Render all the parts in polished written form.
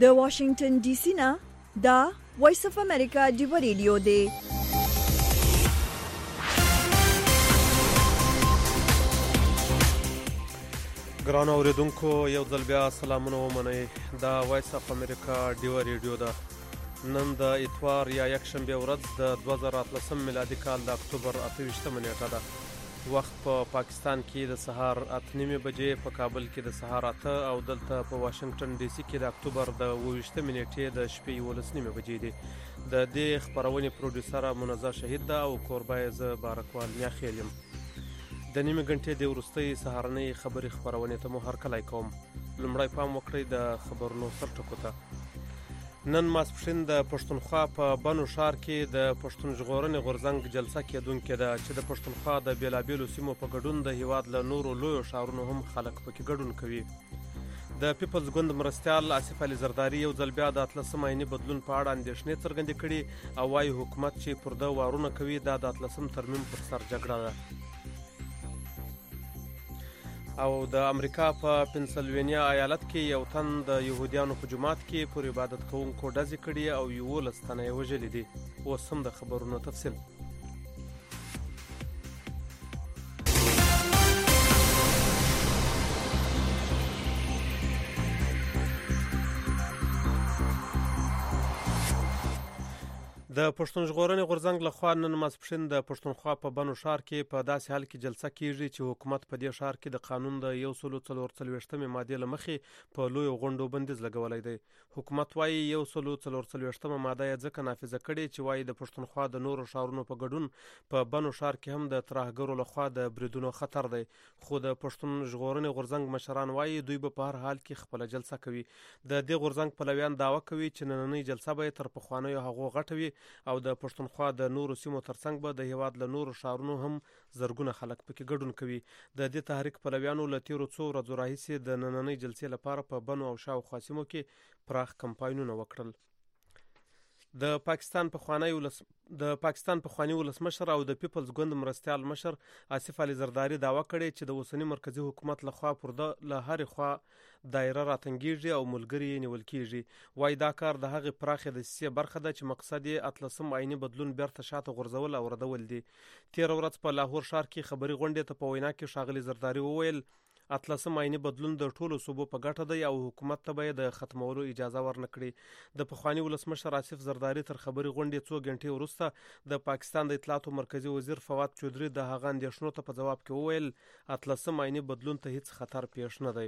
د واشنگټن ډي سي نه دا وایس اف امریکا دی ریډیو دی. ګران اوریدونکو یو ځل بیا سلامونه ومنئ. دا وایس اف امریکا دی ریډیو ده. نن د اتوار یا یکشنبه ورځ د 2013 میلادي کال د اکتوبر 28 نیټه ده. وخت په پاکستان کې د سهار 8:30 بجې، په کابل کې د سهار 8 او دلته په واشنگټن ډي سي کې د اکتوبر د 28 نیټې د شپې 11:30 بجې دي. د دې خبرونې پروډوسر منزه شهید ده او کوربای ز بارکوال میاخیل یم. د نیمه غنټې د وروستۍ سهارنۍ خبري خبرونې ته مو هرکلی کوم. لومړی پام وکړئ د خبرونو سرټکو ته. نن ماسپښین د پښتونخوا په بنو ښار کې د پښتون ژغورنې غورځنګ جلسه کېدونکې ده چې د پښتونخوا د بیلابیلو سیمو په ګډون د هیواد له نورو لویو ښارونو هم خلک پکې ګډون کوي. د پیپلز ګوند مرستیال آصف علي زرداري یو ځل بیا د 13 آئیني بدلون په اړه اندېښنې څرګندې کړي او وايي حکومت چې پر ده وارونه کوي دا د 13 ترمیم پر سر جګړه ده. او د امریکا په پنسلوینیا ایالت کې یو تن د يهوديانو په جماعت کې پر عبادت کوونکو ډزې کړي او 11 تنه یې وژلي دي. اوس هم د خبرونو تفصیل. د پښتون ژغورنې غورځنګ لخوا نن ماسپښین د پښتونخوا په بنو ښار کې په داسې حال کې جلسه کیږي چې حکومت په دې ښار کې د قانون د 144 ماده له مخې په لوی غونډو بندیز لګولای دی. حکومت وايي 144 ماده یې ځکه نافذه کړي چې وايي د پښتونخوا د نورو ښارونو په ګډون په بنو ښار کې هم د ترهګرو لخوا د بریدونو خطر دی. خو د پښتون ژغورنې غورځنګ مشران وايي دوی به په هر حال کې خپل جلسه کوي. د دې غورځنګ پلویان دعوه کوي چې نننۍ جلسه به تر پخوانیو هغو غټه وي او د پښتونخوا د نورو سیمو ترڅنګ به د هیواد له نورو ښارونو هم زرګونه خلک پکې ګډون کوي. د دې تحریک پلویانو له تیرو څو ورځو راهیسې د نننۍ جلسې لپاره په بنو او شاوخوا سیمو کې پراخ کمپاینونه وکړل. د پاکستان پخوانی ولسمشر او د پیپلز ګوند مرستیال مشر آصف علي زرداري دعوه کړې چې د اوسنی مرکزی حکومت لخوا پر له هرې خوا دایره راتنګیږي او ملګری یې نیول کیږي. وايي دا کار د هغې پراخې دسیسې برخه ده چې مقصد یې 13 آئیني بدلون بیرته شاته غورځول او ردول دي. تېره ورځ په لاهور ښار کې خبري غونډې ته په وینا کې ښاغلي زرداري وویل 13 آئیني بدلون د ټولو صوبو په ګټه دی او حکومت ته به د ختمولو اجازه ورنکړي. د پخوانی ولسمشر آصف زرداري تر خبري غونډې څو غنټې وروسته د پاکستان د اطلاعاتو مرکزی وزیر فواد چودري د هغه اندېښنو ته په جواب کې وویل 13 آئیني بدلون ته هیڅ خطر پیښ نه دی.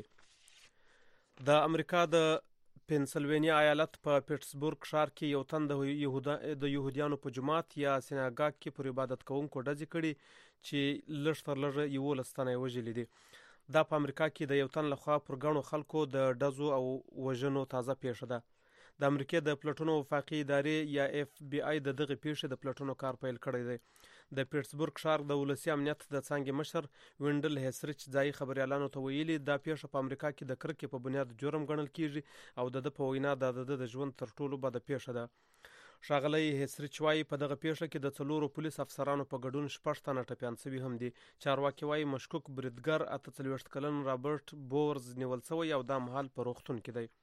د امریکا د پنسلوینیا ایالت په پیټسبورګ ښار کې یو تن د يهوديانو په جماعت یا سیناګاګ کې پر عبادت کوونکو ډزې کړي چې لږ تر لږه 11 تنه یې وژلي دي. دا په امریکا کې د یو تن لخوا پر ګڼو خلکو د ډزو او وژنو تازه پیښه ده. د امریکا د پلټنو وفاقي ادارې یا FBI د دغه پیښې د پلټنو کار پیل کړی دی. د پیټسبورګ ښار د ولسي امنیت د څانګې مشر وینډل هیسریچ ځایي خبريالانو ته ویلي دا پیښه په امریکا کې د کرکې په بنیاد جرم ګڼل کیږي او د په وینا د ژوند تر ټولو بده پیښه ده. ښاغلی هیسریچ وايي په دغه پیښه کې د 4 پولیس افسرانو په ګډون 6 تنه ټپیان شوي هم دي. چارواکي وايي مشکوک بریدګر 48 کلن رابرټ بورز نیول شوی او دا مهال په روغتون کې دی.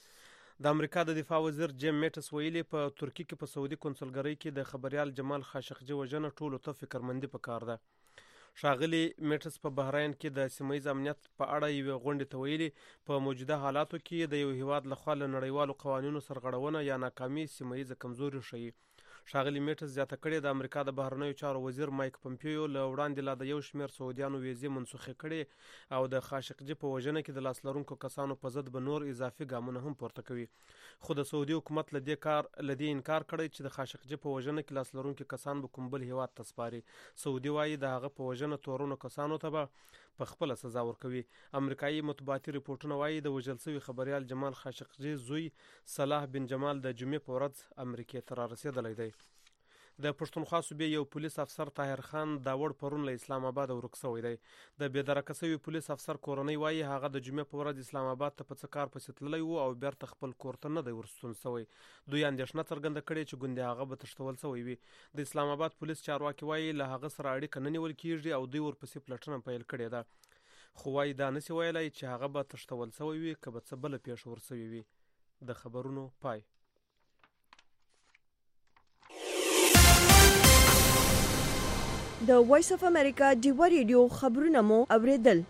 د امریکا د دفاع وزیر جیم میټس ویلي په ترکیه کې په سعودي کنسولګرۍ کې د خبريال جمال خاشقجي وژنه ټولو ته فکرمندي پکار ده. ښاغلي میټس په بحرین کې د سیمه‌ییز امنیت په اړه یوې غونډې ته ویلي په موجوده حالاتو کې د یو هیواد لخوا له نړیوالو قوانینو سرغړونه یا ناکامي سیمه‌ییزه کمزوري ښیي. ښاغلي میټس زیاته کړې د امریکا د بهرنیو چارو وزیر مایک پمپیو له وړاندې لا د یو شمېر سعودیانو ویزې منسوخې کړي او د خاشقجي په وژنه کې د لاس لرونکو کسانو په ضد به نور اضافي ګامونه هم پورته کوي. خو د سعودي حکومت له دې انکار کړی چې د خاشقجي په وژنه کې لاس لرونکي کسان به کوم بل هیواد ته سپاري. سعودي وايي د هغه په وژنه تورنو کسانو ته به په خپله سزا ورکوي. امریکایي مطبوعاتي رپورټونه وايي د وژل شوي خبريال جمال خاشقجي زوی صلاح بن جمال د جمعې په ورځ امریکې ته رارسېدلی دی. د پښتونخوا صوبې یو پولیس افسر طاهر خان داوړ پرون له اسلام آباد ورک شوی دی. د بېدرکه شوي پولیس افسر کورنۍ وايي هغه د جمعې په ورځ اسلام آباد ته په څه کار پسې تللی و او بیرته خپل کور ته نه دی ورستون شوی. دوی اندېښنه څرګنده کړې چې ګوندې هغه به تښتول شوی وي. د اسلام آباد پولیس چارواکي وايي له هغه سره اړیکه نه نیول کیږي او دوی ورپسې پلټنه پیل کړې ده. خو وايي دا نشي ویلی چې هغه به تښتول شوی وي که به څه بله پیښه ورسوي وي. د خبرونو پای. د وایس اف امریکا ډیوا ریډیو خبرونه مو اوریدل.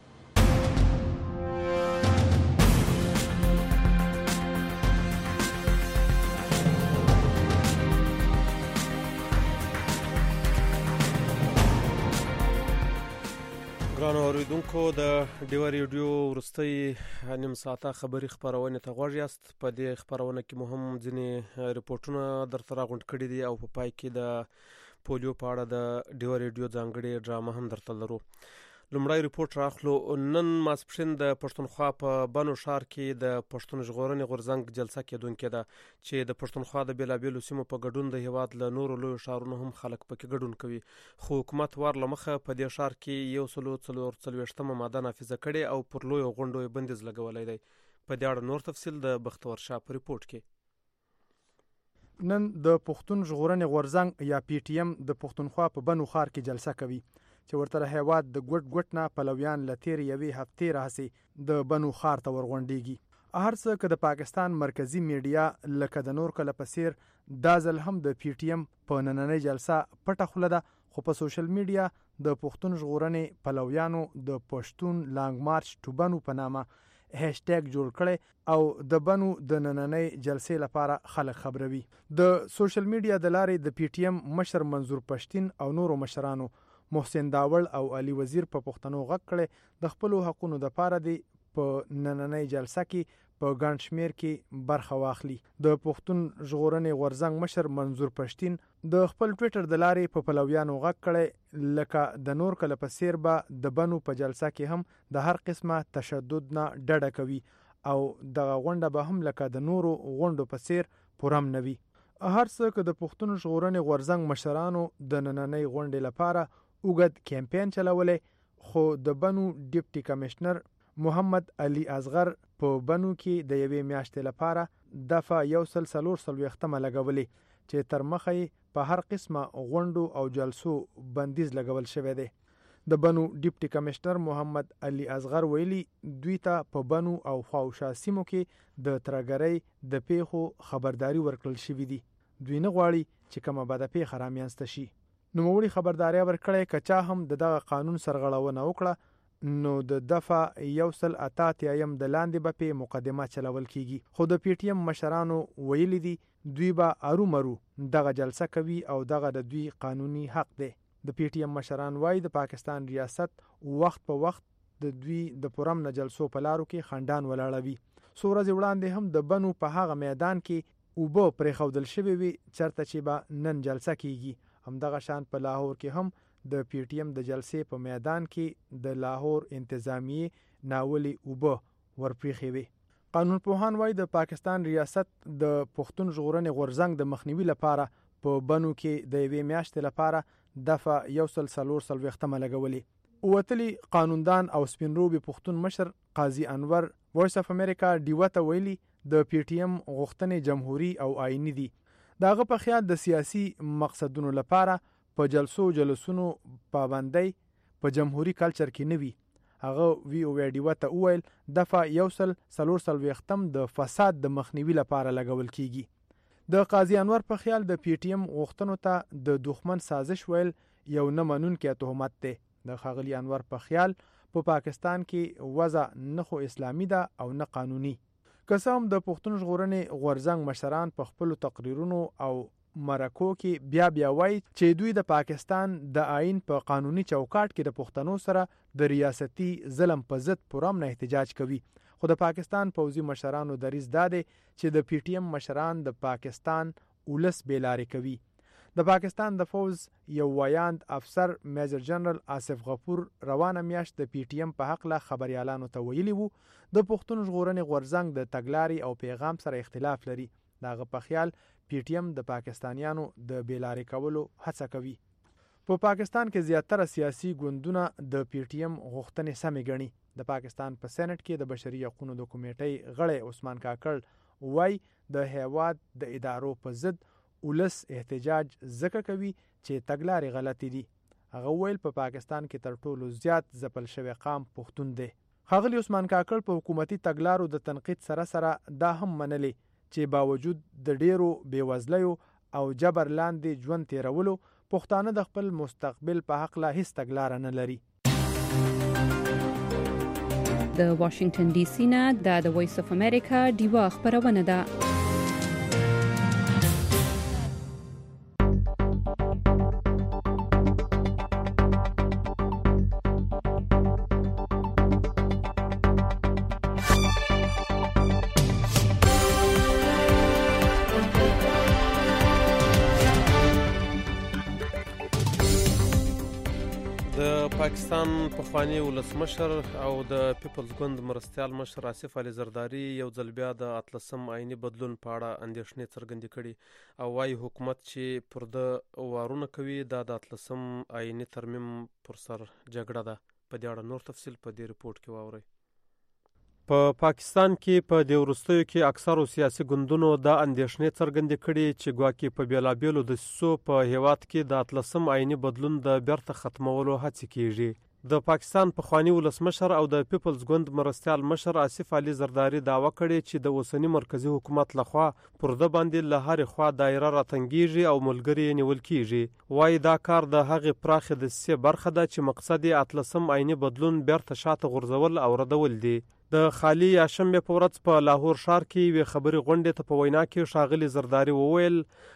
ګرانو اوریدونکو د ډیوا ریډیو وروستۍ نیم ساعته خبري خبرونه ته غوږ یاست. په دې خبرونه کې مهم ځینې ریپورتونه درته راغونډ کړي دي او په پای کې د پولیو په اړه د ډیوا ریډیو ځانګړي ډرامه هم درته لرو. لومړی ریپورت راخلو. نن ماسپښین د پښتونخوا په بنو ښار کې د پښتون ژغورنې غورځنګ جلسه کېدونکې ده چې د پښتونخوا د بیلابیلو سیمو په ګډون د هیواد له نورو لویو ښارونو هم خلک پکې ګډون کوي. خو حکومت ور له مخه په دې ښار کې 144 ماده نافذه کړې او پر لویو غونډو یې بندیز لګولی دی. په دې اړه نور تفصیل د بختور شاه په ریپورت کې. نن د پښتون ژغورنې غورځنګ یا پی ټی ایم د پښتونخوا په بنو ښار کې جلسه کوي چې ورته هیواد د ګټ نه پلویان له تیرې یوې هفتې راهیسې د بنو ښار ته ورغونډېږي. هر څه که د پاکستان مرکزی میډیا لکه د نور کله په څیر دا ځل هم د پی ټی ایم په نننۍ جلسه پټه خوله ده، خو په سوشل میډیا د پښتون ژغورنې پلویانو د پښتون لانګ مارچ ټو بنو په نامه هاشټیګ جوړ کړي او د بنو د نننۍ جلسې لپاره خلک خبروي. د سوشل میډیا د لارې د پی ټی ایم مشر منظور پښتین او نورو مشرانو محسن داول او علي وزیر په پښتنو غږ کړي د خپل حقونو د پاره دی په نننۍ جلسه کې په ګڼ شمیر کې برخه واخلي. د پښتون ژغورنې غورځنګ مشر منظور پښتین د خپل ټویټر د لارې په پلویانو غږ کړي لکه د نور کله په څیر به د بنو په جلسه کې هم د هر قسمه تشدد نه ډډه کوي او دغه غونډه به هم لکه د نورو غونډو په څیر پرامن وي. هر څه که د پښتون ژغورنې غورځنګ مشرانو د نننۍ غونډې لپاره اوږد کمپاین چلولی، خو د بنو ډیپټي کمشنر محمد علي اصغر په بنو کې د یوې میاشتې لپاره دفعه 140 لګولې چې تر مخه په هر قسمه غونډو او جلسو بندیز لګول شوی دی. د بنو ډیپټي کمشنر محمد علي اصغر ویلي دوی ته په بنو او خواوشا سیمو کې د ترګرۍ د پیښو خبرداري ورکړل شوې دي. دوی نه غواړي چې کومه بده پیښه رامنځته شي. نوموړي خبرداري ورکړې کچا هم د دغه قانون سرغړونه وکړه نو د دفعه 188 د لاندې به په مقدمه چلول کیږي. خو د پی ټی ایم مشرانو ویلي دي دوی به ارومرو دغه جلسه کوي او دغه د دوی قانوني حق دی. د پی ټی ایم مشران وایي د پاکستان ریاست وخت په وخت د دوی د پرامن جلسو په لارو کې خندان ولاړوي. څو ورځې وړاندې هم د بنو په هغه میدان کې اوبه پرېښودل شوې وي چېرته چې به نن جلسه کیږي. همدغه شان په لاهور کې هم د پی ټی ایم د جلسې په میدان کې د لاهور انتظامیه ناولي اوبه ورپریښې وي. قانون پوهان وایي د پاکستان ریاست د پښتون ژغورنې غورځنګ د مخنیوي لپاره په بنو کې د یوې میاشتې لپاره دفعه 140 لګولې. وتلی قانوندان او سپینروبي پښتون مشر قاضي انور وایس اف امریکا ډیوا ته ویلي د پی ټی ایم غوښتنې جمهوری او آئینی دي. داغه په خیال د سیاسي مقصدونو لپاره په جلسونو پابندۍ په جمهوری کلچر کې نه وي. هغه وی او ډیوا ته وویل دفعه 140 د فساد د مخنیوي لپاره لګول کیږي. د قاضي انور په خیال د پی ټی ایم غوښتنو ته د دښمن سازش ویل یو نه منونکی تهمت دی. د ښاغلي انور په خیال په پاکستان کې وضع نه خو اسلامي ده او نه قانوني. که هم د پښتون ژغورنې غورځنګ مشران په خپل تقریرونو او مرکو کې بیا وایي چې دوی د پاکستان د آئین په قانوني چوکاټ کې د پښتنو سره د ریاستي ظلم په ضد پرامن احتجاج کوي. خو د پاکستان پوځي مشرانو دریځ دا دی چې د پی ټی ایم مشران د پاکستان ولس بیلارې کوي. د پاکستان د فوز یو وایاند افسر میجر جنرال آصف غفور روانه میاشت د پی ټی ایم په حق له خبريالانو ته ویلي وو د پښتون ژغورنې غورځنګ د تګلارې او پیغام سره اختلاف لري. دغه په خیال پی ټی ایم د پاکستانیانو د بیلارې کولو هڅه کوي. په پاکستان کې زیاتره سیاسي ګوندونه د پی ټی ایم غوښتنې سمې ګڼي. د پاکستان په سېنات کې د بشري حقوقو د کمیټې غړی عثمان کاکړ وایي د هیواد د ادارو په ضد ولس احتجاج ځکه کوي چې تګلارې غلطي دي. هغه ویل په پاکستان کې تر ټولو زیات ځپل شوی قام پښتون دی. ښاغلي عثمان کاکړ په حکومتي تګلارو د تنقید سره دا هم منلي چې باوجود د ډیرو بیوزلیو او جبر لاندې ژوند تیرولو پښتانه د خپل مستقبل په حق لا هیڅ تګلاره نه لري. د واشنگټن ډي سي نه د وایس اف امریکا ډیوا خبرونه ده. پاکستان پخوانی ولسمشر او د پیپلز ګوند مرستیال مشر آصف علي زرداری یو ځل بیا د 18 آئینی بدلون په اړه اندېښنې څرګندې کړي او وايي حکومت چې پر د وارونه کوي دا د 18 آئینی ترمیم پر سر جګړه ده. په دې اړه نور تفصیل په دې ریپورت کې واورئ. په پاکستان کې په دې وروستیو کې اکثرو سیاسي ګوندونو دا اندېښنې څرګندې کړي چې ګواکې په بیلابیلو دسیسو په هیواد کې د 18 آئینی بدلون د بیرته ختمولو هڅې کیږي. د پاکستان پخوانی ولسمشر او د پیپلز ګوند مرستیال مشر آصف علي زرداری دعوه کړې چې د اوسنی مرکزی حکومت لخوا پر د باندې له هرې خوا دایره راتنګیږي او ملګری نیول کیږي. وايي دا کار د هغې پراخې دسیسې برخه ده چې مقصد یې 18 آئینی بدلون بیرته شاته غورځول او ردول دي. د خالی یاشنبه په ورځ په لاهور ښار کې وی خبري غونډې ته په وینا کې ښاغلي زرداری وویل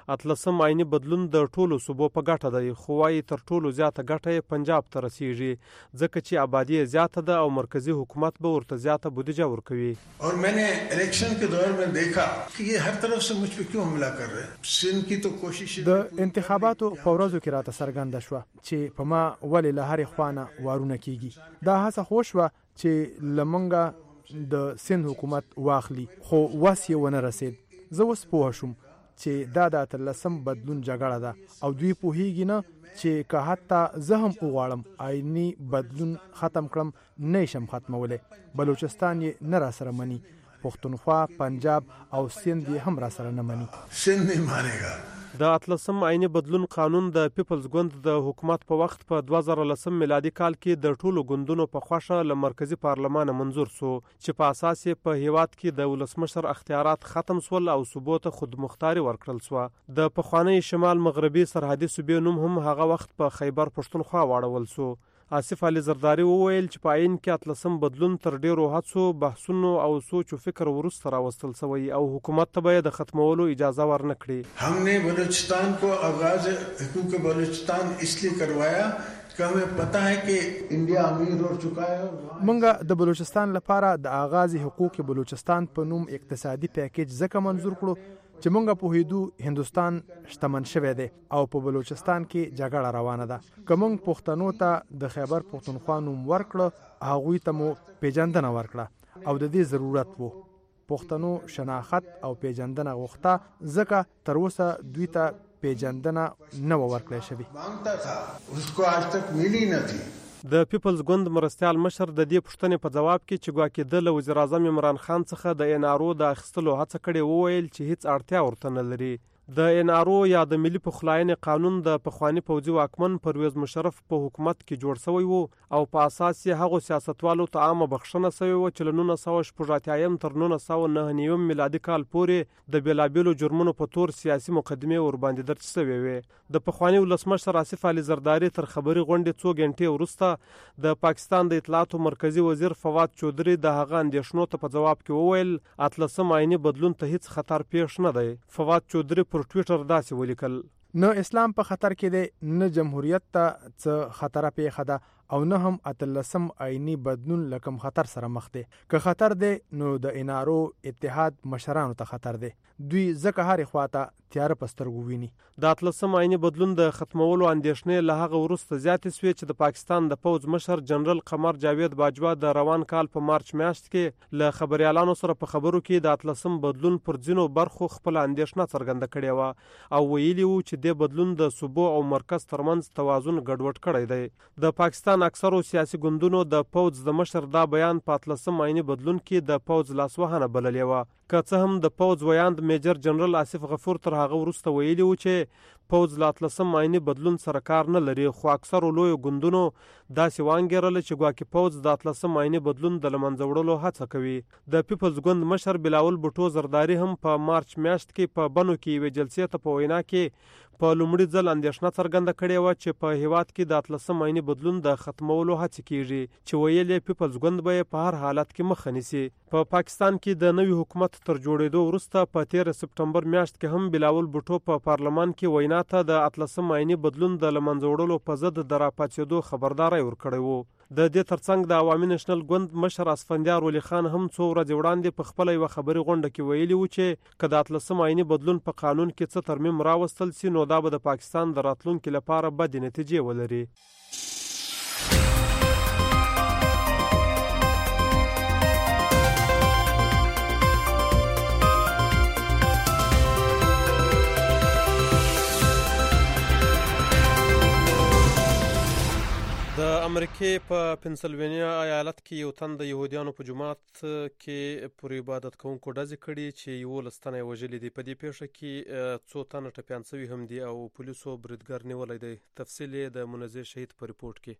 18 آئینی بدلون د ټولو صوبو په ګټه دی، خو وايي تر ټولو زیاته ګټه یې پنجاب ته رسیږي ځکه چې آبادی زیاته ده او مرکزی حکومت به ورته زیاته بودیجه ورکوي. और मैंने इलेक्शन के दौर में देखा कि ये हर तरफ से मुझ पे क्यों हमला कर रहे हैं. सिंध की तो कोशिश د انتخاباتو په ورځو کې راته څرګنده شوه چې په ما ولې له هرې خوانه وارونه کیږي. دا هڅه خو شوه چې لمنګه د سند حکومت واخلي خو وس یې ونه رسید. زه اوس پوه شوم چې دا د 18 بدلون جګړه ده او دوی پوهیږي نه چې که حتی زه هم وغواړم آئینی بدلون ختم کړم نه شم ختمولی. بلوچستان یې نه راسره مني، پښتونخوا، پنجاب او سند یې هم راسره نه مني. सिंध नहीं मानेगा. د 18 آئینی بدلون قانون د پیپلز ګوند د حکومت په وخت په 2010 میلادي کال کې د ټولو ګوندونو په خوښه له مرکزی پارلمان منظور سو چې په اساس یې په هیواد کې د ولسمشر اختیارات ختم سول او صوبو ته خودمختاري ورکړل سو. د پخوانی شمال مغربي سرحدي صوبې نوم هم هغه وخت په خیبر پښتونخوا واړول سو. آصف علي زرداری وویل چې په آئین کې 18 بدلون تر ډیرو هڅو، بحثونو او سوچ او فکر وروسته راوستل شوی او حکومت ته به د ختمولو اجازه ورنه کړي. हमने बलूचिस्तान को आगाज हुकूक बलूचिस्तान इसलिए करवाया कि हमें पता है कि इंडिया अमीर हो चुका है. منګه د بلوچستان لپاره د آغاز حقوق بلوچستان په نوم اقتصادي پیکیج ځکه منظور کړو چې مونږ په هیدو هندستان شتمن شوی دی او په بلوچستان کې جګړه روانه ده. که مونږ پښتنو ته د خیبر پښتونخوا نوم ورکړه هغوی ته مو پیژندنه ورکړه او د دې ضرورت وو. پښتنو شناخت او پیژندنه غوښته ځکه تر اوسه دوی ته پیژندنه نه ورکړی شوی. मांगता था उसको आज तक मिली न थी. د پیپلز ګوند مرستیال مشر د دې پوښتنې په جواب کې چې ګواکې د وزیر اعظم عمران خان څخه د NRO د اخیستلو هڅه کړې وویل چې هیڅ اړتیا ورته نه لري. د NRO یا د ملي پخلاینې قانون د پخوانی پوځي واکمن پرویز مشرف په حکومت کې جوړ شوی وو او په اساس یې هغو سیاستوالو ته عامه بخښنه شوې وه چې له 1980 تر 1999 میلادي کال پورې د بیلابیلو جرمونو په تور سیاسي مقدمې ورباندې درج شوې وې. د پخوانی ولسمشر آصف علي زرداری تر خبري غونډې څو غنټې وروسته د پاکستان د اطلاعاتو مرکزی وزیر فواد چودري د هغه اندېښنو ته په جواب کې وویل 18 آئینی بدلون ته هیڅ خطر پیښ نه دی. فواد چودري پر ټویټر داسې ولیکل: نه اسلام په خطر کې دی، نه جمهوریت ته څه خطر پیښه ده او نه هم 18 آئینی بدلون لکم خطر سره مخ دی. که خطر دی نو د NRO اتحاد مشرانو ته خطر دی. دوی ځکه هرې خواته تیاره په سترګو ویني. د 18 آئینی بدلون د ختمولو اندېښنې له هغه وروسته زیاتې سوې چې د پاکستان د پوځ مشر جنرال قمر جاوید باجوا د روان کال په مارچ میاشت کې له خبريالانو سره په خبرو کې د 18 بدلون پر ځینو برخو خپل اندېښنه څرګنده کړې وه او ویلي وو چې د بدلون د صوبو او مرکز ترمنځ توازن ګډوډ کړی دی. د پاکستان اکثرو سیاسي ګوندونو د پوځ د مشر دا بیان په 18 آئینی بدلون کې د پوځ لاسوهنه بللې وه. که څه هم د پوځ ویاند میجر جنرال آصف غفور تر هغه وروسته ویلي و چې پوځ له 18 آئیني بدلون سره کار نه لري، خو اکثرو لویو ګوندونو داسې وانګېرله چې ګواکې پوځ د 18 آئیني بدلون د له منځه وړلو هڅه کوي. د پیپلز ګوند مشر بلاول بوټو زرداري هم په مارچ میاشت کې په بنو کې یوې جلسې ته په وینا کې په لومړي ځل اندېښنه څرګنده کړې وه چې په هیواد کې د 18 آئیني بدلون د ختمولو هڅې کیږي، چې ویل یې پیپلز ګوند به یې په هر حالت کې مخه نیسي. په پاکستان کې د نوي حکومت تر جوړېدو وروسته په 13 سپټمبر میاشت کې هم بلاول بوټو په پارلمان کې وینا ته د 18 آئیني بدلون د له منځه وړلو په ضد د راپاڅېدو خبرداری ورکړی و. د دې ترڅنګ د عوامي نېشنل ګوند مشر اسفندیار ولی خان هم څو ورځې وړاندې په خپله یوه خبري غونډه کې ویلي و چې که د 18 آئیني بدلون په قانون کې څه ترمیم راوستل سي نو دا به د پاکستان د راتلونکي لپاره بدې نتیجې ولري. د امریکې په پنسلوانیا ایالت کې یو تن د یهودیانو په جومات کې پر عبادت کوونکو ډزې کړي چې 11 تنه یې وژلي دي. په دې پیښه کې څو تنه ټپیان شوي هم دي او پولیسو بریدګر نیولی دی. تفصیل یې د منزه شهید په ریپورت کې.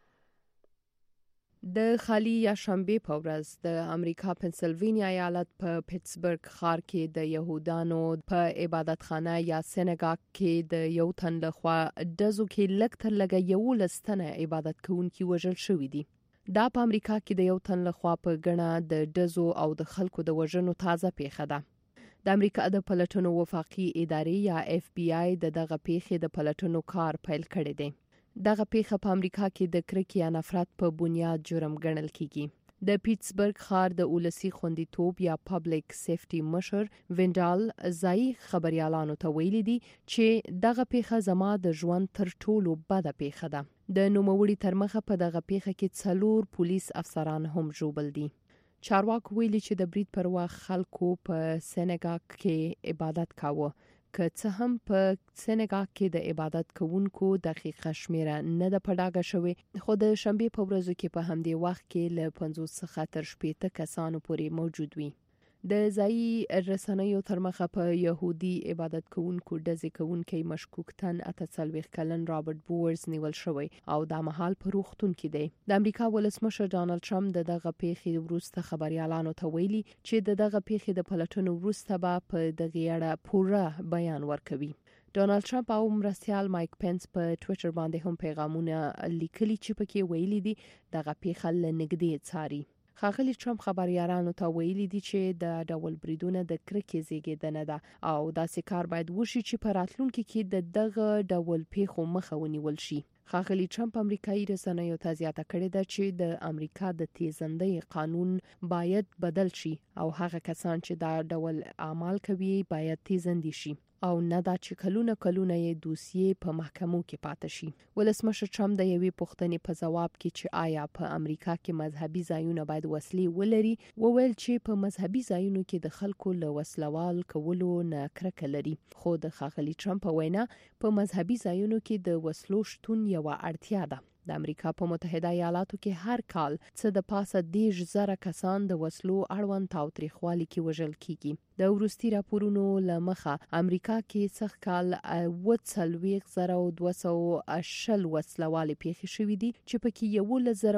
د خالی یا شنبه په ورځ د امریکا پنسلوانیا ایالت په پیټسبرګ ښار کې د يهودانو په عبادتخانه یا سینګاګ کې د یو تن لخوا ډزو کې لږ تر لږه 11 تنه عبادت کوونکي وژل شوي دي. دا په امریکا کې د یو تن لخوا په ګڼه د ډزو او د خلکو د وژنو تازه پیښه ده. د امریکا د پلټنو وفاقي ادارې یا FBI د دغه پیښې د پلټنو کار پیل کړی دی. دغه پیښه په امریکا کې د کرکې یا نفرت په بنیاد جرم ګڼل کیږي. د پیټسبرګ ښار د اولسي خوندیتوب یا پبلک سیفټي مشر وینډال ځایي خبريالانو ته ویلي دي چې دغه پیښه زما د ژوند تر ټولو بده پیښه ده. د نوموړي تر مخه په دغه پیښه کې 4 پولیس افسران هم ژوبل دي. چارواکو ویلي چې د برید پر وخت خلکو په سینګاګ کې عبادت کاوه. که څه هم په سینګاګ کې د عبادت کوونکو دقیقه شمیره نه ده په ډاګه شوې، خو د شنبې په ورځو کې په همدې وخت کې له 50 څخه تر 80 کسانو پورې موجود وي. د ځایي رسنیو تر مخه په يهودي عبادت کوونکو ډزې کوونکی مشکوک تن 48 کلن رابرټ بورز نیول شوی او دا مهال په روغتون کې دی. د امریکا ولسمشر ډانلډ ټرمپ دغه پیښې وروسته خبريالانو ته ویلي چې دغه پیښې د پلټنو وروسته به په دغه اړه پوره بیان ورکوي. ډونالد ټرمپ او مرستیال مایک پنس په ټوئیټر باندې هم پیغامونه لیکلي چې پکې ویلي دي دغه پیښه له نږدې څاري. ښاغلي ټرمپ خبريالانو ته ویلي دي چې د ډول بریدونه د کرکې زیږیدنه ده او داسې کار باید وشي چې په راتلونکي کې د دغه ډول پیښو مخه ونیول شي. ښاغلي ټرمپ امریکایي رسنیو ته زیاته کړې ده چې د امریکا د تیزندۍ قانون باید بدل شي او هغه کسان چې دا ډول اعمال کوي باید تیزندي شي او نه دا چې کلونه یې دوسیې په محکمو کې پاتې شي. ولسمشر ټرمپ د یوې پوښتنې په ځواب کې چې آیا په امریکا کې مذهبي ځایونه باید وسلې ولري وویل چې په مذهبي ځایونو کې د خلکو له وسلوال کولو نه کرکه لري، خو د ښاغلي ټرمپ وینا په مذهبي ځایونو کې د وسلو شتون یو اړتیا ده. د امریکا په متحده ایالاتو کې هر کال څه د پاسه 10,000 کسان د وسلو اړوند تاوتریخوالي کې وژل کیږي. د وروستي راپورونو له مخه امریکا کې څخه کال 42,220 وسلوالې پیښې شوې دي چې پکې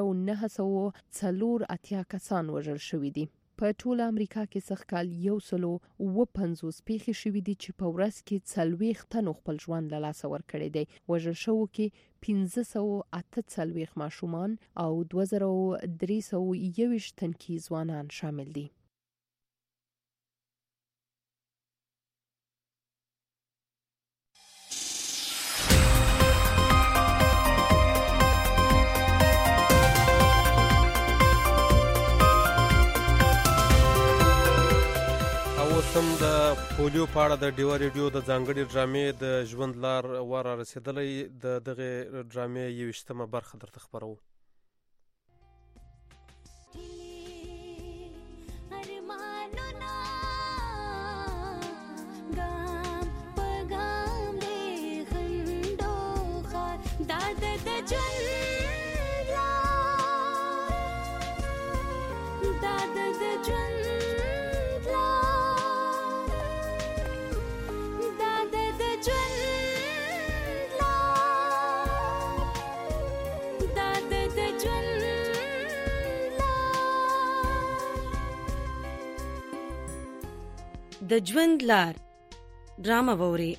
11,984 کسان وژل شوي دي. په ټول امریکا کې څخه کال 150 پیښې شوې دي چې په ورځ کې 40 تنو خپل ژوند له لاسه ورکړی دی. وژل شوو کې 548 ماشومان او 2321 تنکي ځوانان شامل دي. سم د پولیو په اړه د ډیوا ریډیو د ځانګړي ډرامې د ژوند لار ور رسیدلې د دغه ډرامې 21مه برخه درته خبرو. د ژوند لار ډرامه ووري.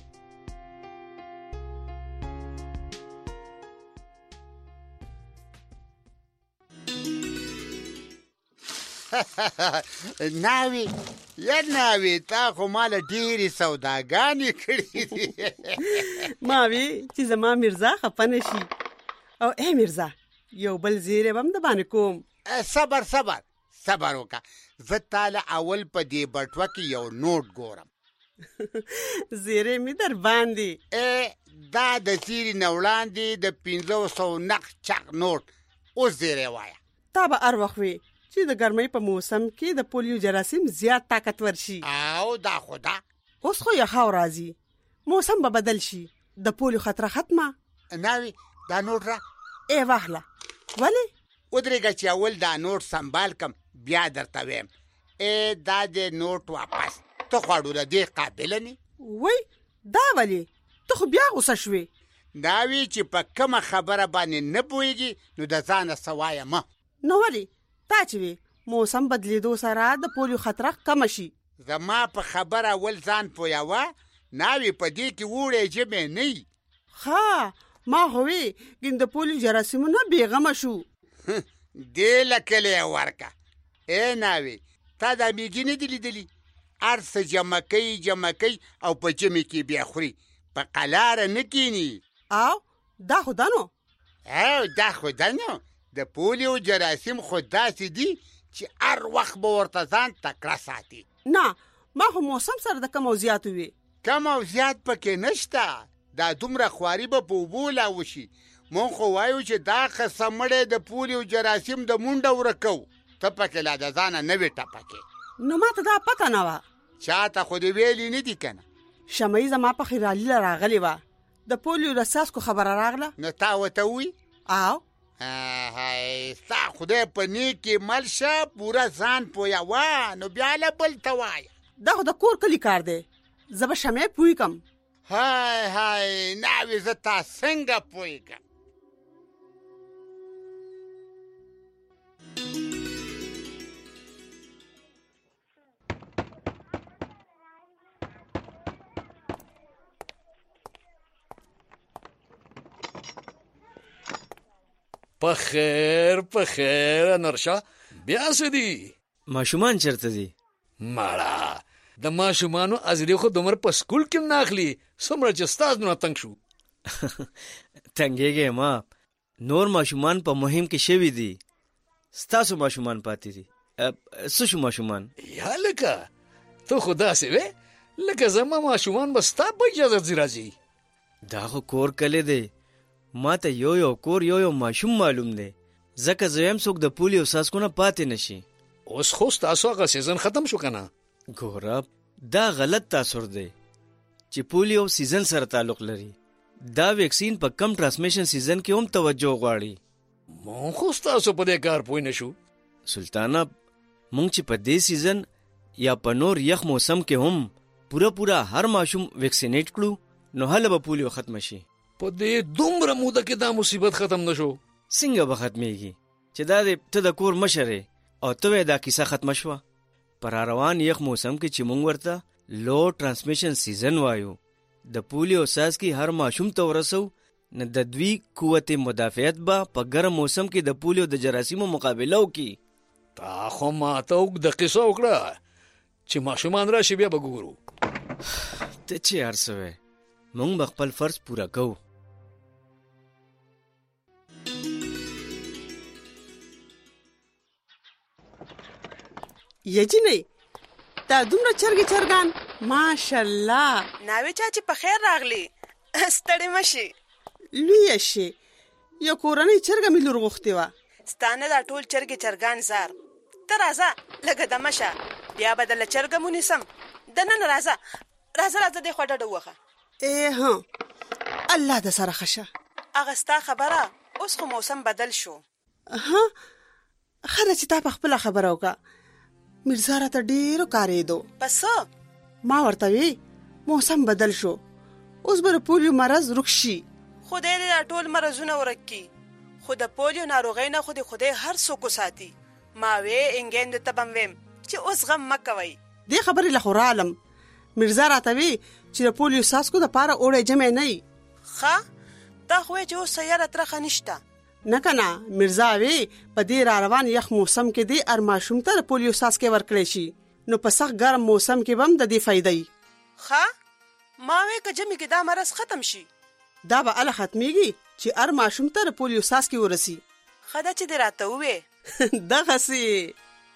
ناوی یا ناوی تا خو مال ډېرې سوداګانې کړې دي. ما وی چې زما مرزا خفه نشي. او اے مرزا یو بل زیری بم د باندې کوم. صبر وکړه. زه تاله اول په دې بټوه کې یو نوټ ګورم. زیری می در باندې. دا د سیري نه وړاندې د 500 نقد چک نوټ. اوس زیری وایه. تا به هر وخت وي چې د ګرمۍ په موسم کې د پولیو جراثیم زیات طاقتور شي. او دا خدا اوس خو یخاو راځي، موسم به بدل شي، د پولیو خطر ختمه. ناوی دا نوټ را واخله. ولی؟ ودرېږه چې اول دا نوټ سنبال کم بیا درته ویم. دا د نوټ واپس. ته خواړو د دې قابله نه وای دا ولی؟ ته خو بیا غوسه شوې. ناوی چې په کومه خبره باندې نه پوهېږي نو د ځانه څه وایه مه. نو ولی؟ تا چې وي موسم بدلیدو سره د پولیو خطر کم شي. زما په خبره ول ځان پویاوه. ناوی په دې کې وړې جمع نه وي. ها ما هوی ګین د پولیو جراثیمونه بیغمه شو. دې لکلې ورکه. ناوی تا دا میږي نه دي لیدلي؟ هر څه جمع کوي او په جمع کې بیا خوري، په قلاره نه کیني. او دا خو دنو د پولیو جراثیم خو داسې دي چې هر وخت به ورته ځان تکړه ساتي. نه ما خو موسم سره د کم او زیات وي. کم او زیات پکې نشته. دا دومره خواري به په اوبو لا وشي. مونږ خو وایو چې دا قسم مړی د پولیو جراثیم د مونډه ورکو. ته پکې لا د ځانه نه وې ټپکې. نو ما ته دا پته نه وه. چاته خو دې ویلي نه دي که نه؟ شمعي زما په خیرالي له راغلې وه. د پولیو له څاڅکو خبره راغله. نو تا ورته ووي؟ او ستا خدای په نیکې مل شه، پوره ځان پویوه، نو بیا له بل ته وایه. دا خو د کور کلي کار دی. زه به شمعي پوی کم. های ناوی زه تا څنګه پوی کم. په خیر انرشا بیا څه دي؟ ماشومان چرته دي؟ ماړه د ماشومانو ازری خو دومره په سکول کې نه اخلي څومره چې ستاسو نه تنګ شو. تنګېږې ما، نور ماشومان په مهم کې شوي دي، ستاسو ماشومان پاتې دي. څه شو ماشومان؟ یا لکه ته خو داسې وې لکه زما ماشومان به ستا په اجازه ځي راځي. دا خو کور کلی دی، ما ته یو کور یو ماشوم معلوم دی، ځکه زه یم څوک د پولیو څاڅکو نه پاتې نشي. اوس خو ستاسو هغه سیزن ختم شو که نه؟ ګوره دا غلط تاثر دی چې پولیو سیزن سره تعلق لري. دا ویکسین په کم ټرانسمیشن سیزن کې هم توجه غواړي. مونږ خو ستاسو په دې کار پوه نه شو. سلطانه مونږ چې په دې سیزن یا په نور یخ موسم کې هم پوره هر ماشوم ویکسینیټ کړو نو هله به پولیو ختم شي. په دې دومره موده کې دا مصیبت ختم نشو؟ څنګه به ختمیږي چې دا ته د کور مشر او ته دا کیسه ختم شوه؟ پر روان یخ موسم کې چې مونږ ورته لو ټرانسمیشن سیزن وایو، د پولیو څاڅکي هر ماشوم ته ورسو نه د دوی قوت مدافعت به په ګرم موسم کې د پولیو د جراثیمو مقابله وکړي. تا خو ماته اوږده قصه وکړه چې ماشومان راشي بیا به ګورو. ته چې هر څه وې مونږ به خپل فرض پوره کوو. یجینې دا دومره چرګان ماشاءالله. ناوی چاچی په خیر راغلی. ستړی مشي. لوی شي. یو کورنۍ چرګه مې لور غوښتې وه. ستانه دا ټول چرګان زار. ته راځه لږه دمه شه، بیا به دله چرګه مونیسم. دننه راځه دې خوا ډډه ووخه. ها الله د سره خشه. هغه ستا خبره، اوس خو موسم بدل شو. ها خره چې تا په خپله خبره وکړه. مرزا راته ډېرو کارېدو. پس ما ورته وی موسم بدل شو، اوس به د پولیو مرض رک شي. خدای دې دا ټول مرضونه ورک کړي، خو د پولیو ناروغۍ نه خو دې خدای هر څوک وساتي. ما وی انګین د تبم ویم چې اوس غم مه کوئ. دې خبرې له خو رالم مرزا راته وی چې د پولیو ساسکو د پاره اوړه جمع نه وي. دا خو چې اوس سیاره ترخه نشته. نه کنه مرزا وی په دې را روان یخ موسم کې دی ارماشوم ته پولیو ساسکې ورکړې شي نو په سخت ګرم موسم کې هم د دې فائدې. ما وی که جمع کې دا مرض ختم شي دا به ال ختميږي چې ارماشوم ته پولیو ساسکې ورسي. خدا چې دې راته وې دغه سي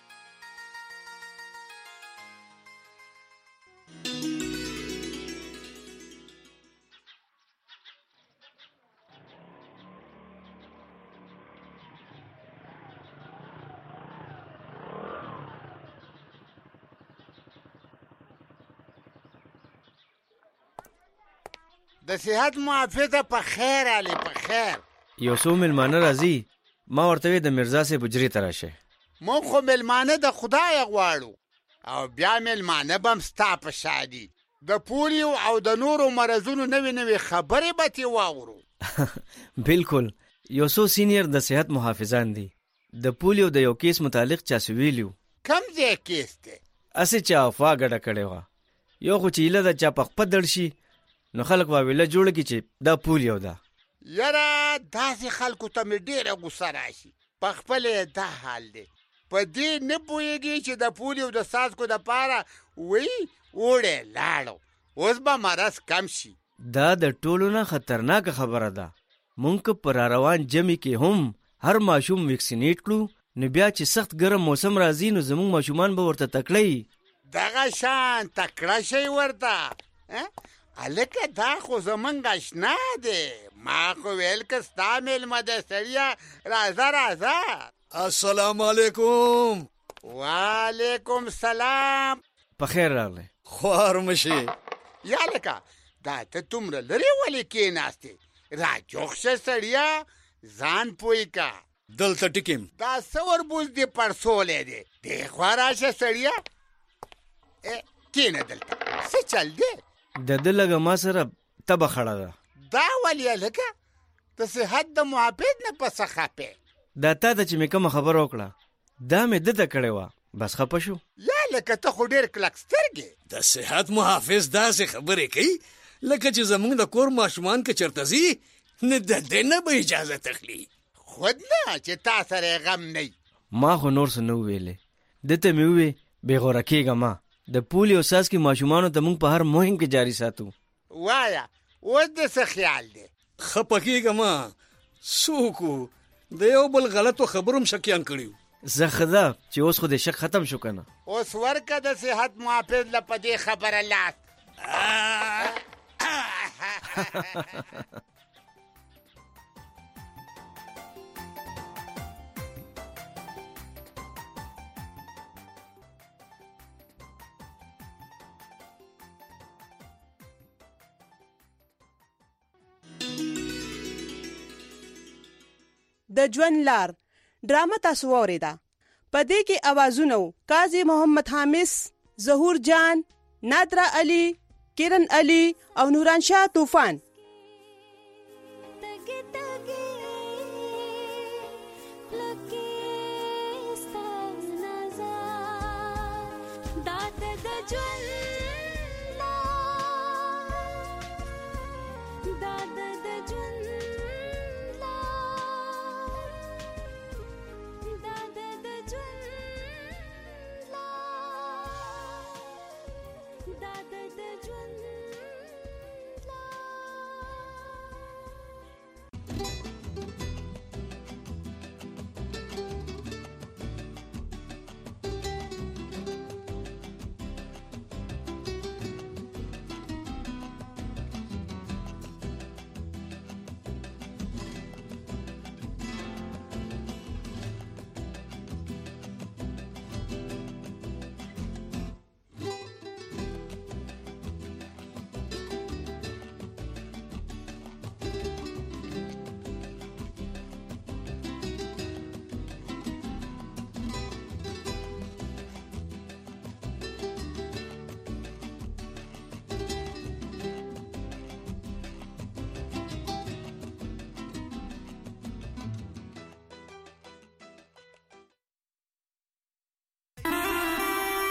د صحت محافظه په خیر علي په خیر. یو څو ملمانه راځي ما ورته د مرزا سے بجری تراشه. مونږ خو ملمانه د خدای غواړو او بیا ملمانه بم ستا په شادي د پولیو او د نورو مرزونو نوې خبرې به تی واورو. بالکل یو څو سینیر د صحت محافظان دي. د پولیو د یو کیس متعلق چا سویلیو. کم ځای کیس دی؟ اسې چا افوا ګډه کړې وه. یو خو چې ایله د چا په خپه دړ شي نو خلک واویله جوړه کی چې دا پولیو ده. یاره داسې خلکو ته مې ډېره غوسه راشي. په خپل دا حال دی په دې نه پوهېږي چې د پولیو د ساسکو دپاره وی اوړی لاړو اوس به مرض کم شي. دا د ټولو نه خطرناکه خبره ده. مونږ که په راروان جمع کې هم هر ماشوم ویکسینیټ کړو نو بیا چې سخت ګرم موسم راځي نو زموږ ماشومان به ورته تکړه دغه شان تکړه شي ورته. الکه دا خو زمونږ اشنا دی. ما خو ویل که ستا میلمه ده سړیه راځه. السلام علیکم. وعلیکم سلام. په خیر راغلی. خوار مشي. یا لکه دا ته دومره لرې ولې کېناستې؟ راجوخ شه سړیه ځان پوی کا. دلته ټکیم. دا څه وربوز دې پړسولی دی. دې خوا راشه سړیه. کېنه دلته څه چل دی؟ د ده لږه ما سره تبه خړه ده. دا ولې لکه د صحت د محافظ نه پسه خپې. دا تا ته چې مې کومه خبره وکړه دا مې ده ته کړې وه بس خپه شو. یا لکه ته خو ډېر کلک سترګې. د صحت محافظ داسې خبرې کوي لکه چې زمونږ د کور ماشومان که چرته ځي نه د دې نه به اجازه تخلي. خود نه چې تا سره غم نه. ما خو نور څه نه وویلې. ده ته مې ووې بېغوره کېږه ما د پولیو ساسکي ماشومانو ته موږ په هر مهم کې جاري ساتو. وایا اوس دې څه خیال دی؟ خپه کېږه ما څوک د یو بل غلطو خبرو هم شکیان کړي. زه ښه ده چې اوس خو دې شک ختم شو که نه. اوس ورکه د صحت محافظ له په دې خبره لاس. د ژوند لار ډرامه تاسو واوریده. په دې کې اوازونه وو قاضي محمد حامس، ظهور جان، نادره علي، کرن علي او نوران شاه طوفان. ژوند